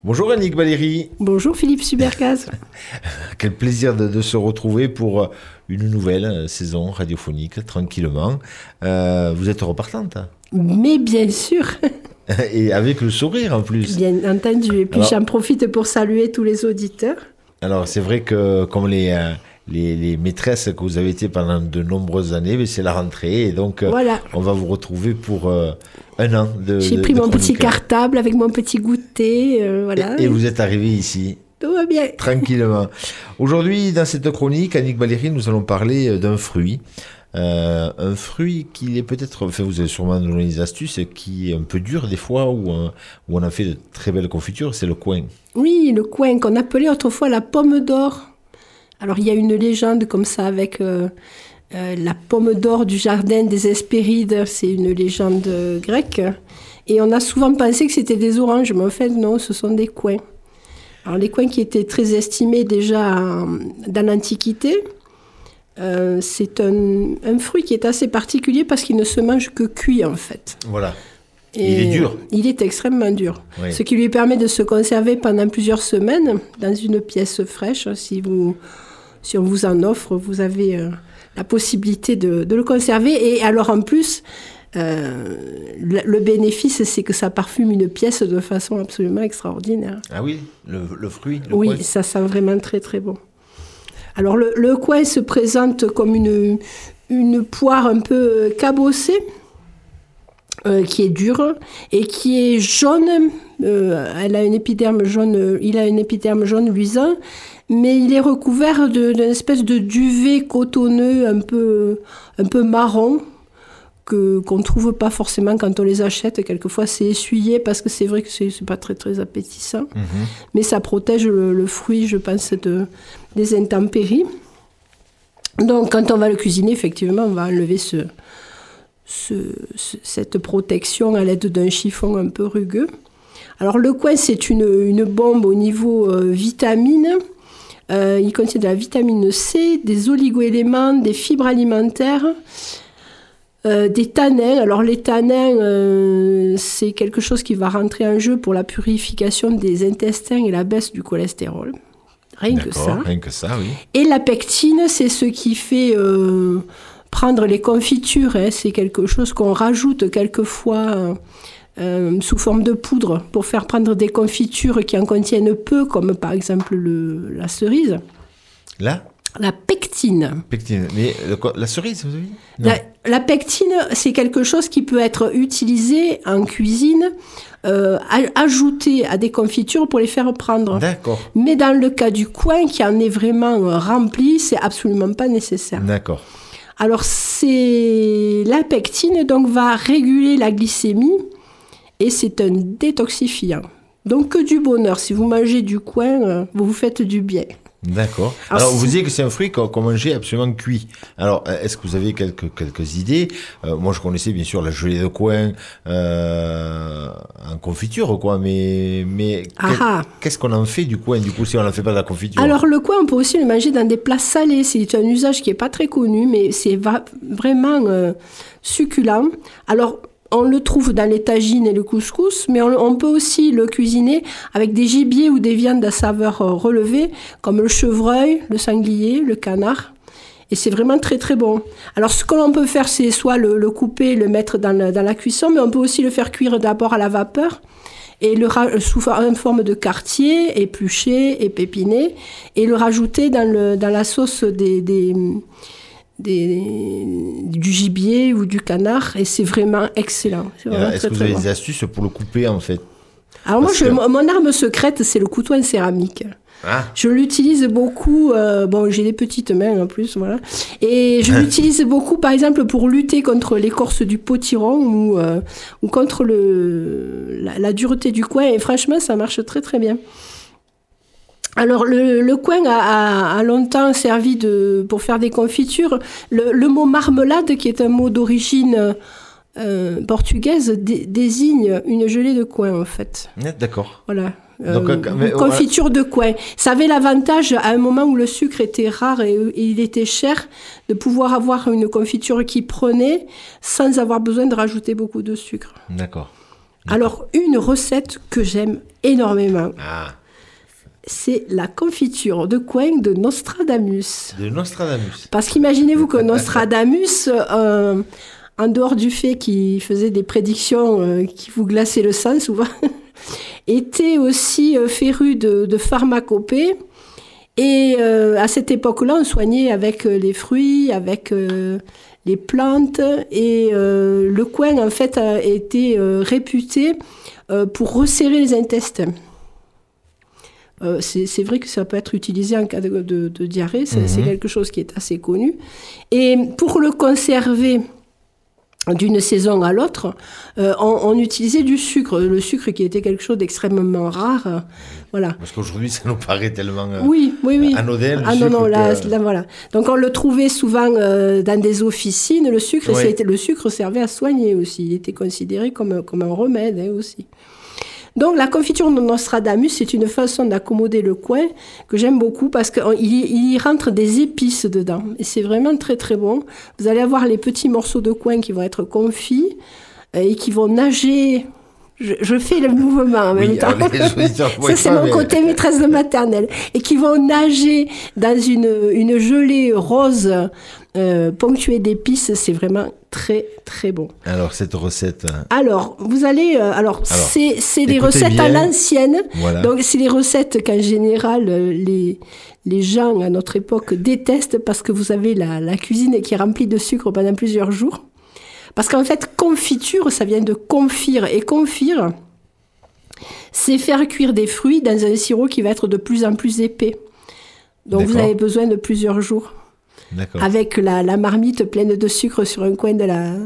Bonjour Annick Valéry. Bonjour Philippe Subercaz. Quel plaisir de se retrouver pour une nouvelle saison radiophonique, tranquillement. Vous êtes repartante. Mais bien sûr. Et avec le sourire en plus. Bien entendu. Et puis j'en profite pour saluer tous les auditeurs. Alors c'est vrai que comme les maîtresses que vous avez été pendant de nombreuses années, mais c'est la rentrée et donc voilà. On va vous retrouver pour un an de J'ai pris mon petit cartable avec mon petit goûter. Voilà. Et vous êtes arrivé ici. Tout va bien. Tranquillement. Aujourd'hui, dans cette chronique, Annick Valéry, nous allons parler d'un fruit. Un fruit qui est peut-être, enfin vous avez sûrement donné des astuces, qui est un peu dur des fois, où on a fait de très belles confitures, c'est le coing. Oui, le coing qu'on appelait autrefois la pomme d'or. Alors il y a une légende comme ça avec la pomme d'or du jardin des Hespérides, c'est une légende grecque. Et on a souvent pensé que c'était des oranges, mais en fait non, ce sont des coings. Alors les coings qui étaient très estimés déjà dans l'Antiquité, c'est un fruit qui est assez particulier parce qu'il ne se mange que cuit en fait. Voilà. Et il est dur. Il est extrêmement dur. Oui. Ce qui lui permet de se conserver pendant plusieurs semaines dans une pièce fraîche. Si on vous en offre, vous avez la possibilité de le conserver. Et alors en plus, le bénéfice, c'est que ça parfume une pièce de façon absolument extraordinaire. Ah oui, le fruit. Oui, coing. Ça sent vraiment très très bon. Alors le coing se présente comme une poire un peu cabossée, qui est dure et qui est jaune. Il a un épiderme jaune luisant, mais il est recouvert d'une espèce de duvet cotonneux un peu marron qu'on ne trouve pas forcément quand on les achète. Quelquefois, c'est essuyé parce que c'est vrai que c'est pas très, très appétissant. Mm-hmm. Mais ça protège le fruit, je pense, des intempéries. Donc, quand on va le cuisiner, effectivement, on va enlever cette protection à l'aide d'un chiffon un peu rugueux. Alors, le coing, c'est une bombe au niveau vitamines. Il contient de la vitamine C, des oligoéléments, des fibres alimentaires, des tanins. Alors les tanins, c'est quelque chose qui va rentrer en jeu pour la purification des intestins et la baisse du cholestérol. Rien que ça, oui. Et la pectine, c'est ce qui fait prendre les confitures. C'est quelque chose qu'on rajoute quelquefois sous forme de poudre pour faire prendre des confitures qui en contiennent peu, comme par exemple la cerise. La pectine. Pectine. Mais la cerise, vous avez dit ? La pectine, c'est quelque chose qui peut être utilisé en cuisine, ajouté à des confitures pour les faire prendre. D'accord. Mais dans le cas du coing, qui en est vraiment rempli, c'est absolument pas nécessaire. D'accord. Alors, la pectine donc, va réguler la glycémie et c'est un détoxifiant. Donc, que du bonheur. Si vous mangez du coing, vous vous faites du bien. D'accord. Alors vous disiez que c'est un fruit qu'on mangeait absolument cuit. Alors, est-ce que vous avez quelques idées ? Moi, je connaissais bien sûr la gelée de coing en confiture, quoi. Mais qu'est-ce qu'on en fait du coing, du coup, si on n'en fait pas de la confiture ? Alors, le coing, on peut aussi le manger dans des plats salés. C'est un usage qui n'est pas très connu, mais c'est vraiment succulent. Alors, on le trouve dans les tagines et le couscous, mais on peut aussi le cuisiner avec des gibiers ou des viandes à saveur relevée, comme le chevreuil, le sanglier, le canard. Et c'est vraiment très très bon. Alors ce que l'on peut faire, c'est soit le couper, le mettre dans la cuisson, mais on peut aussi le faire cuire d'abord à la vapeur, et sous forme de quartier, épluché, épépiné, et le rajouter dans la sauce du gibier ou du canard, et c'est vraiment excellent. Est-ce que vous avez des astuces pour le couper en fait ? Alors mon arme secrète, c'est le couteau en céramique. Ah. Je l'utilise beaucoup, j'ai des petites mains en plus, voilà. Et je l'utilise beaucoup, par exemple, pour lutter contre l'écorce du potiron ou contre la dureté du coing, et franchement, ça marche très très bien. Alors, le coing a longtemps servi pour faire des confitures. Le mot marmelade, qui est un mot d'origine portugaise, désigne une gelée de coing, en fait. D'accord. Voilà. Confiture de coing. Ça avait l'avantage, à un moment où le sucre était rare et il était cher, de pouvoir avoir une confiture qui prenait sans avoir besoin de rajouter beaucoup de sucre. D'accord. Alors, une recette que j'aime énormément, Ah, c'est la confiture de coing de Nostradamus. de Nostradamus. Parce qu'imaginez-vous que Nostradamus, en dehors du fait qu'il faisait des prédictions qui vous glaçaient le sang souvent, était aussi féru de pharmacopée. Et à cette époque-là, on soignait avec les fruits, avec les plantes. Et le coing, en fait, a été réputé pour resserrer les intestins. C'est vrai que ça peut être utilisé en cas de diarrhée, c'est quelque chose qui est assez connu. Et pour le conserver d'une saison à l'autre, on utilisait du sucre. Le sucre qui était quelque chose d'extrêmement rare. Voilà. Parce qu'aujourd'hui, ça nous paraît tellement oui. anodin. Ah non, là, voilà. Donc on le trouvait souvent dans des officines. Le sucre servait à soigner aussi. Il était considéré comme un remède aussi. Donc la confiture de Nostradamus, c'est une façon d'accommoder le coing que j'aime beaucoup parce qu'il y rentre des épices dedans. Et c'est vraiment très très bon. Vous allez avoir les petits morceaux de coing qui vont être confits et qui vont nager. Je fais le mouvement en même temps. Ça, c'est mon côté maîtresse de maternelle. Et qui vont nager dans une gelée rose ponctuée d'épices. C'est vraiment très, très bon. Alors, cette recette... Alors, vous allez... c'est des recettes à l'ancienne. Voilà. Donc, c'est des recettes qu'en général, les gens à notre époque détestent parce que vous avez la cuisine qui est remplie de sucre pendant plusieurs jours. Parce qu'en fait, confiture, ça vient de confire. Et confire, c'est faire cuire des fruits dans un sirop qui va être de plus en plus épais. Donc, vous avez besoin de plusieurs jours. D'accord. Avec la marmite pleine de sucre sur un coin de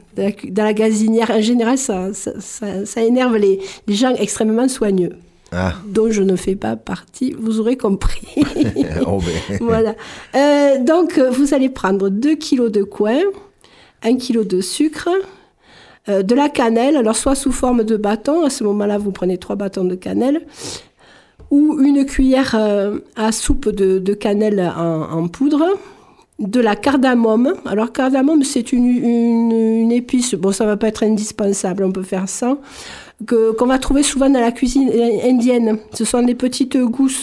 la gazinière. En général, ça énerve les gens extrêmement soigneux. Ah. Dont je ne fais pas partie, vous aurez compris. Voilà. Donc, vous allez prendre 2 kilos de coing, 1 kilo de sucre, de la cannelle, alors soit sous forme de bâton, à ce moment-là, vous prenez 3 bâtons de cannelle, ou une cuillère à soupe de cannelle en poudre, de la cardamome. Alors, cardamome, c'est une épice, bon, ça ne va pas être indispensable, on peut faire ça, qu'on va trouver souvent dans la cuisine indienne. Ce sont des petites gousses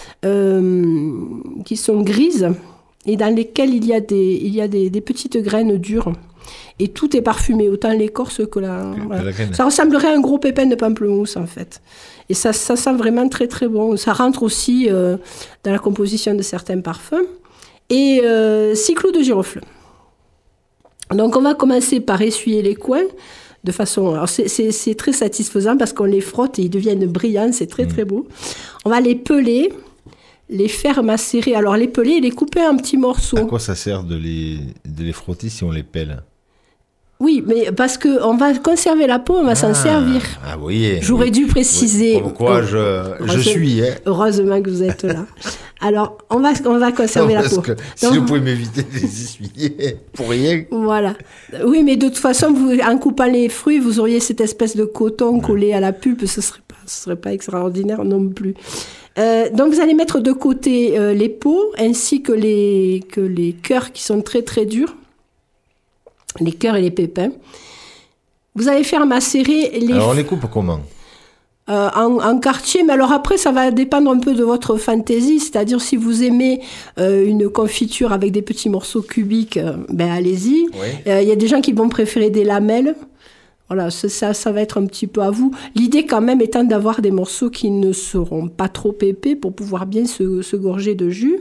qui sont grises, et dans lesquelles il y a des petites graines dures. Et tout est parfumé, autant l'écorce que la graine. Ça ressemblerait à un gros pépin de pamplemousse, en fait. Et ça sent vraiment très, très bon. Ça rentre aussi dans la composition de certains parfums. Et 6 clous de girofle. Donc, on va commencer par essuyer les coins de façon... Alors, c'est très satisfaisant parce qu'on les frotte et ils deviennent brillants. C'est très, très beau. On va les peler, les faire macérer. Alors, les peler et les couper en petits morceaux. À quoi ça sert de les frotter si on les pèle ? Oui, mais parce qu'on va conserver la peau, on va s'en servir. Ah oui. J'aurais dû préciser. Pourquoi je suis. Hein. Heureusement que vous êtes là. Alors, on va conserver la peau. Que si vous pouvez m'éviter de les essuyer pour rien. Voilà. Oui, mais de toute façon, en coupant les fruits, vous auriez cette espèce de coton collé à la pulpe. Ce serait pas extraordinaire non plus. Donc, vous allez mettre de côté les peaux ainsi que les cœurs qui sont très, très durs. Les cœurs et les pépins. Vous allez faire macérer les... Alors, on les coupe comment ? En quartier, mais alors après, ça va dépendre un peu de votre fantaisie, c'est-à-dire si vous aimez une confiture avec des petits morceaux cubiques, allez-y. Oui. Y a des gens qui vont préférer des lamelles. Voilà, ça va être un petit peu à vous. L'idée quand même étant d'avoir des morceaux qui ne seront pas trop épais pour pouvoir bien se gorger de jus.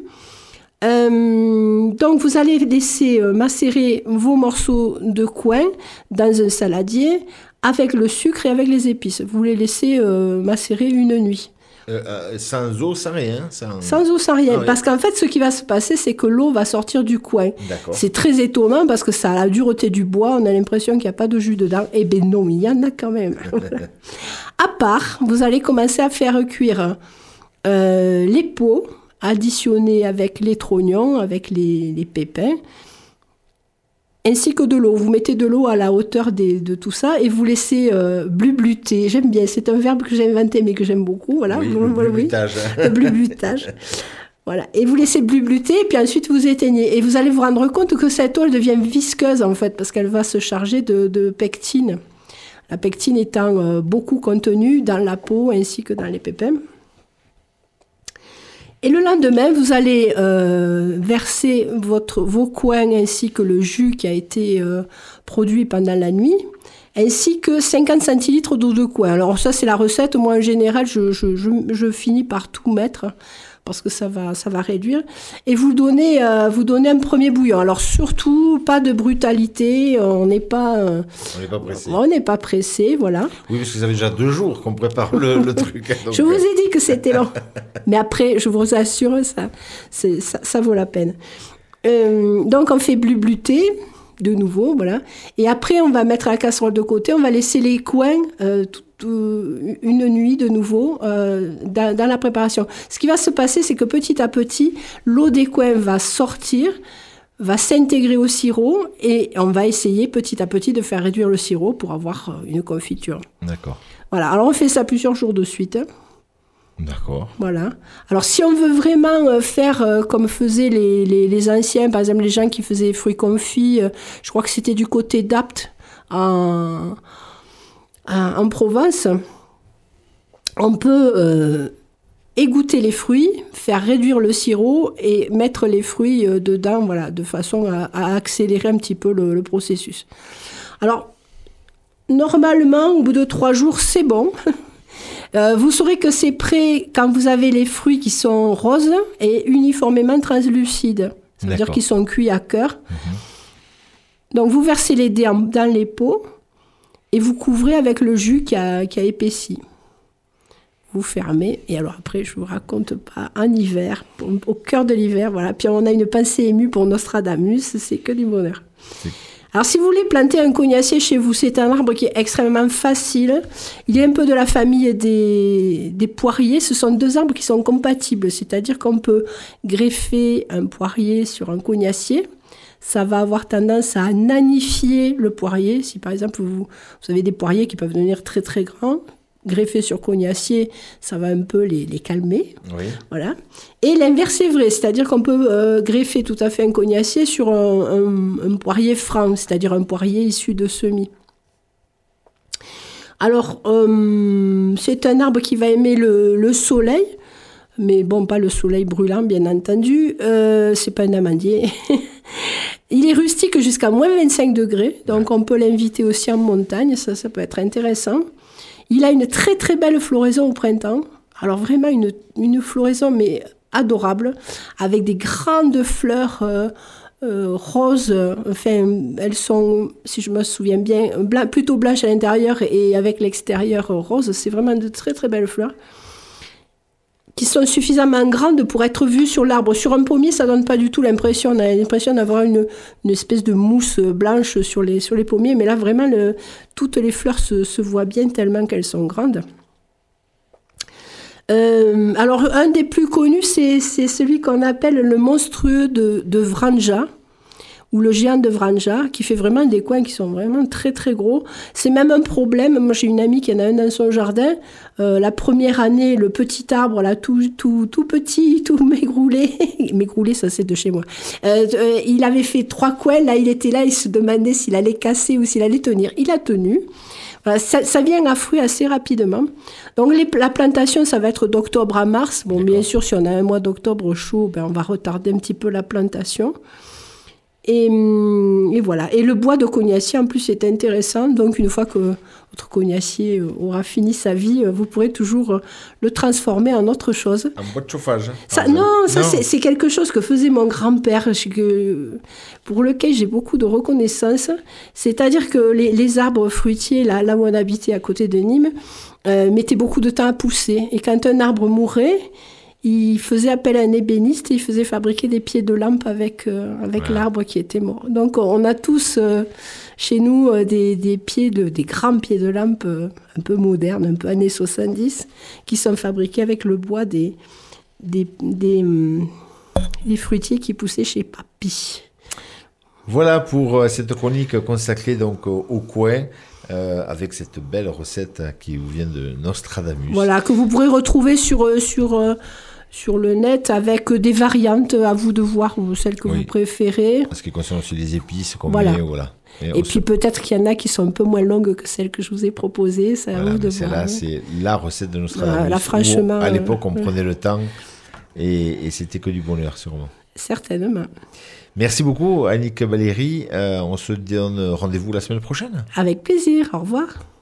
Donc vous allez laisser macérer vos morceaux de coing dans un saladier avec le sucre et avec les épices. Vous les laissez macérer une nuit. Sans eau, sans rien. Sans eau, sans rien. Parce qu'en fait, ce qui va se passer, c'est que l'eau va sortir du coing. D'accord. C'est très étonnant parce que ça a la dureté du bois. On a l'impression qu'il n'y a pas de jus dedans. Eh bien non, il y en a quand même. À part, vous allez commencer à faire cuire les peaux, additionner avec les trognons, avec les pépins, ainsi que de l'eau. Vous mettez de l'eau à la hauteur de tout ça et vous laissez blubluter. J'aime bien, c'est un verbe que j'ai inventé mais que j'aime beaucoup. Voilà. Oui, le blublutage. Le blublutage. Voilà. Et vous laissez blubluter et puis ensuite vous éteignez. Et vous allez vous rendre compte que cette eau elle devient visqueuse en fait parce qu'elle va se charger de pectine. La pectine étant beaucoup contenue dans la peau ainsi que dans les pépins. Et le lendemain, vous allez verser vos coings ainsi que le jus qui a été produit pendant la nuit, ainsi que 50 centilitres d'eau de coing. Alors ça, c'est la recette. Moi, en général, je finis par tout mettre parce que ça va réduire. Et vous donnez un premier bouillon. Alors surtout, pas de brutalité. On n'est pas pressé. On n'est pas pressé, voilà. Oui, parce que ça fait déjà 2 jours qu'on prépare le truc. Donc... Je vous ai dit que c'était long. Mais après, je vous assure, ça vaut la peine. Donc, on fait blubluter de nouveau, voilà. Et après, on va mettre la casserole de côté. On va laisser les coings une nuit de nouveau dans la préparation. Ce qui va se passer, c'est que petit à petit, l'eau des coings va sortir, va s'intégrer au sirop et on va essayer petit à petit de faire réduire le sirop pour avoir une confiture. D'accord. Voilà. Alors, on fait ça plusieurs jours de suite. D'accord. Voilà. Alors, si on veut vraiment faire comme faisaient les anciens, par exemple, les gens qui faisaient des fruits confits, je crois que c'était du côté d'Apt en Provence, on peut égoutter les fruits, faire réduire le sirop et mettre les fruits dedans, voilà, de façon à accélérer un petit peu le processus. Alors, normalement, au bout de 3 jours, c'est bon. Vous saurez que c'est prêt quand vous avez les fruits qui sont roses et uniformément translucides. C'est-à-dire qu'ils sont cuits à cœur. Donc, vous versez les dés dans les pots et vous couvrez avec le jus qui a épaissi. Vous fermez. Et alors après, je ne vous raconte pas, en hiver, au cœur de l'hiver, voilà. Puis on a une pensée émue pour Nostradamus, c'est que du bonheur. Alors, si vous voulez planter un cognacier chez vous, c'est un arbre qui est extrêmement facile. Il est un peu de la famille des poiriers. Ce sont 2 arbres qui sont compatibles, c'est-à-dire qu'on peut greffer un poirier sur un cognacier. Ça va avoir tendance à nanifier le poirier. Si, par exemple, vous avez des poiriers qui peuvent devenir très, très grands, greffés sur cognacier, ça va un peu les calmer. Oui. Voilà. Et l'inverse est vrai, c'est-à-dire qu'on peut greffer tout à fait un cognacier sur un poirier franc, c'est-à-dire un poirier issu de semis. Alors, c'est un arbre qui va aimer le soleil, mais bon, pas le soleil brûlant, bien entendu. C'est pas un amandier. Il est rustique jusqu'à moins 25 degrés, donc on peut l'inviter aussi en montagne, ça peut être intéressant. Il a une très très belle floraison au printemps. Alors vraiment une floraison mais adorable, avec des grandes fleurs roses. Enfin, elles sont, si je me souviens bien, plutôt blanches à l'intérieur et avec l'extérieur rose. C'est vraiment de très très belles fleurs qui sont suffisamment grandes pour être vues sur l'arbre. Sur un pommier, ça donne pas du tout l'impression. On a l'impression d'avoir une espèce de mousse blanche sur les pommiers, mais là, vraiment, toutes les fleurs se voient bien tellement qu'elles sont grandes. Alors, un des plus connus, c'est celui qu'on appelle le monstrueux de Vranja, ou le géant de Vranja, qui fait vraiment des coins qui sont vraiment très très gros. C'est même un problème. Moi, j'ai une amie qui en a un dans son jardin. La première année, le petit arbre, là, tout petit, tout maigroulé. Maigroulé, ça c'est de chez moi. Il avait fait 3 coins. Là, il était là, il se demandait s'il allait casser ou s'il allait tenir. Il a tenu. Voilà, ça vient à fruit assez rapidement. Donc, la plantation, ça va être d'octobre à mars. Bon, bien sûr, si on a un mois d'octobre chaud, on va retarder un petit peu la plantation. Et voilà. Et le bois de cognacier, en plus, est intéressant. Donc, une fois que votre cognacier aura fini sa vie, vous pourrez toujours le transformer en autre chose. Un bois de chauffage. Non, c'est quelque chose que faisait mon grand-père, pour lequel j'ai beaucoup de reconnaissance. C'est-à-dire que les arbres fruitiers, là où on habitait à côté de Nîmes, mettaient beaucoup de temps à pousser. Et quand un arbre mourait, il faisait appel à un ébéniste et il faisait fabriquer des pieds de lampe avec l'arbre qui était mort. Donc, on a tous chez nous des grands pieds de lampe un peu modernes, un peu années 70, qui sont fabriqués avec le bois des fruitiers qui poussaient chez Papy. Voilà pour cette chronique consacrée donc au coin. Avec cette belle recette qui vous vient de Nostradamus. Voilà, que vous pourrez retrouver sur le net avec des variantes, à vous de voir celles que vous préférez. Parce qu'il concerne aussi les épices qu'on voilà. met, voilà. Et puis peut-être qu'il y en a qui sont un peu moins longues que celles que je vous ai proposées. Ça voilà, vous de celle-là, voir. c'est la recette de Nostradamus. Là, franchement, à l'époque, on prenait le temps et c'était que du bonheur, sûrement. Certainement. Merci beaucoup, Annick Valéry. On se donne rendez-vous la semaine prochaine. Avec plaisir. Au revoir.